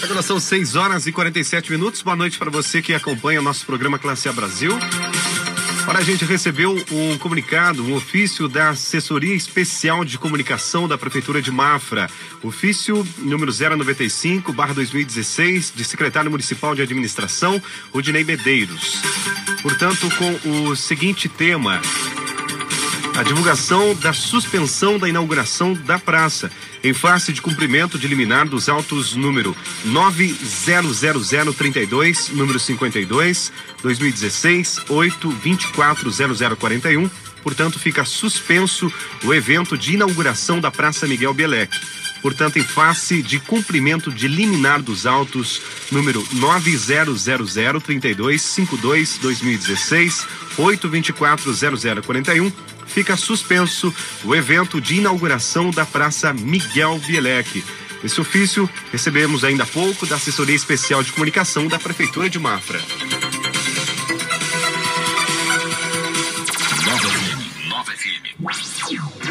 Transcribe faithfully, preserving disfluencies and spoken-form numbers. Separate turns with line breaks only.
Agora são seis horas e quarenta e sete minutos. Boa noite para você que acompanha o nosso programa Classe A Brasil. Para a gente recebeu um comunicado, um ofício da Assessoria Especial de Comunicação da Prefeitura de Mafra. Ofício número zero noventa e cinco barra dois mil e dezesseis, de Secretário Municipal de Administração, Rudinei Medeiros. Portanto, com o seguinte tema: a divulgação da suspensão da inauguração da praça, em face de cumprimento de liminar dos autos número nove zero zero zero trinta e dois, número cinquenta e dois, dois mil e dezesseis, oito vinte e quatro zero zero quarenta e um. Portanto, fica suspenso o evento de inauguração da Praça Miguel Bielek. Portanto, em face de cumprimento de liminar dos autos número nove zero zero zero trinta e dois, cinquenta e dois, dois mil e dezesseis, oito vinte e quatro zero zero quarenta e um, fica suspenso o evento de inauguração da Praça Miguel Bielek. Esse ofício recebemos ainda há pouco da Assessoria Especial de Comunicação da Prefeitura de Mafra.
Nova F M. Nova F M.